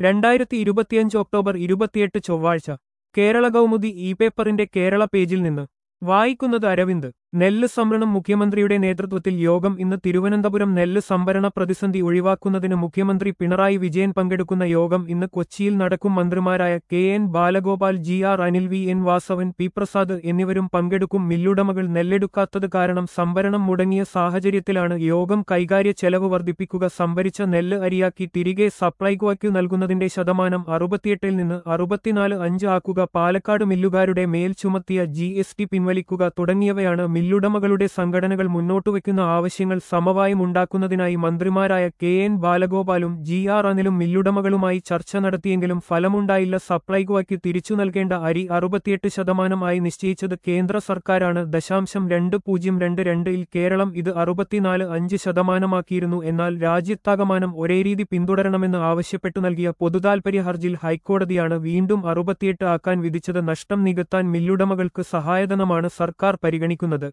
2025 October 28 ചൊവ്വാഴ്ച Kerala Kaumudi E പേപ്പറിന്റെ കേരള പേജിൽ നിന്ന് വായിക്കുന്നത് അരവിന്ദ്. നെല്ല് സംഭരണം മുഖ്യമന്ത്രിയുടെ നേതൃത്വത്തിൽ യോഗം ഇന്ന് തിരുവനന്തപുരം നെല്ല് സംഭരണ പ്രതിസന്ധി ഒഴിവാക്കുന്നതിന് മുഖ്യമന്ത്രി പിണറായി വിജയൻ പങ്കെടുക്കുന്ന യോഗം ഇന്ന് കൊച്ചിയിൽ നടക്കും. മന്ത്രിമാരായ K N Balagopal, G R Anil, V N Vasavan, P Prasad എന്നിവരും പങ്കെടുക്കും. മില്ലുടമകൾ നെല്ലെടുക്കാത്തത് കാരണം സംഭരണം മുടങ്ങിയ സാഹചര്യത്തിലാണ് യോഗം. കൈകാര്യ ചെലവ് വർദ്ധിപ്പിക്കുക, സംഭരിച്ച നെല്ല് അരിയാക്കി തിരികെ സപ്ലൈകോയ്ക്കു നൽകുന്നതിന്റെ ശതമാനം 68-ൽ നിന്ന് 64.5 ആക്കുക, പാലക്കാട് മില്ലുകാരുടെ മേൽ ചുമത്തിയ GST പിൻവലിക്കുക തുടങ്ങിയവയാണ് മില്ലുടമകളുടെ സംഘടനകൾ മുന്നോട്ടുവയ്ക്കുന്ന ആവശ്യങ്ങൾ. സമവായമുണ്ടാക്കുന്നതിനായി മന്ത്രിമാരായ കെ എൻ ബാലഗോപാലും ജി ആർ അനിലും മില്ലുടമകളുമായി ചർച്ച നടത്തിയെങ്കിലും ഫലമുണ്ടായില്ല. സപ്ലൈകോയ്ക്ക് തിരിച്ചു നൽകേണ്ട അരി 68% ആയി നിശ്ചയിച്ചത് കേന്ദ്ര സർക്കാരാണ്. 0.2022-ൽ കേരളം ഇത് 64.5%ആക്കിയിരുന്നു. എന്നാൽ രാജ്യത്താകമാനം ഒരേ രീതി പിന്തുടരണമെന്ന് ആവശ്യപ്പെട്ടു നൽകിയ പൊതുതാൽപര്യ ഹർജിയിൽ ഹൈക്കോടതിയാണ് വീണ്ടും 68 ആക്കാൻ വിധിച്ചത്. നഷ്ടം നികത്താൻ മില്ലുടമകൾക്ക് സഹായധനമാണ് സർക്കാർ പരിഗണിക്കുന്നത്.